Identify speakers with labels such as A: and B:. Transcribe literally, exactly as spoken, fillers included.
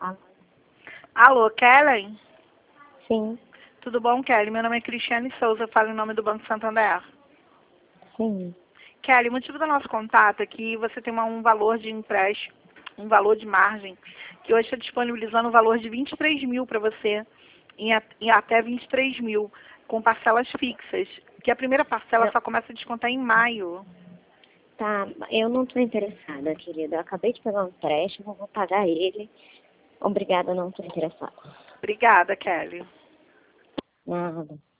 A: Ah,
B: Alô, Kellen?
A: sim,
B: Tudo bom, Kelly? Meu nome é Cristiane Souza, falo em nome do Banco Santander.
A: sim.
B: Kelly, o motivo do nosso contato é que você tem uma- um valor de empréstimo, um valor de margem, que hoje está disponibilizando um valor de vinte e três mil para você, em, a- em até vinte e três mil, com parcelas fixas, que a primeira parcela
A: Não,
B: só começa a descontar em maio.
A: tá, eu não estou interessada, querida. Eu acabei de pegar um empréstimo, vou pagar ele. Obrigada, não estou interessada.
B: Obrigada, Kelly.
A: Nada.